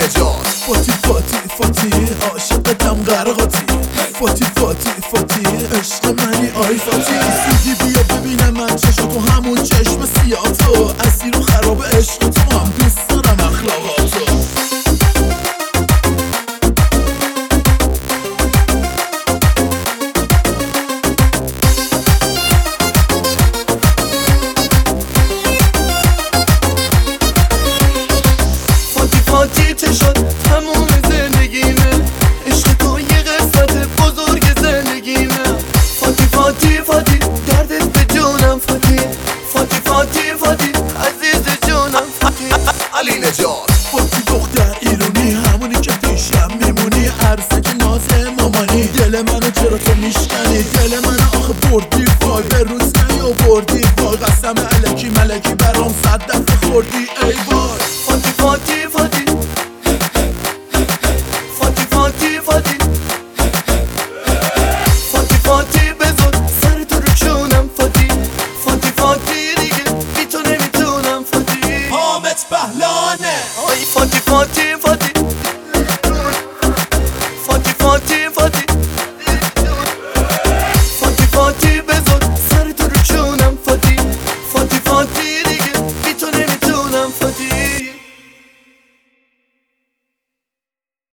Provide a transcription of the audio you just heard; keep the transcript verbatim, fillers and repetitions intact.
نجات. فاتی فاتی فاتی عاشقتم غرقاتی، فاتی فاتی فاتی عشق منی آی فاتی. سیدی بیا ببینم من چشاتو، همون چشم سیاه تو، اسیر و خراب عشق تو، هم دوست دارم اخلاقاتو. فاتی چه شد همون زندگیمه، عشق تو یه قسمت بزرگ زندگیمه. فاتی فاتی فاتی دردت به جونم فاتی، فاتی فاتی فاتی عزیز جونم فاتی. علی نجات. فاتی دختر ایرونی، همونی که پیشم میمونی، عروسک ناز مامانی. دل منو چرا تو میشکنی، دل منو آخه بردی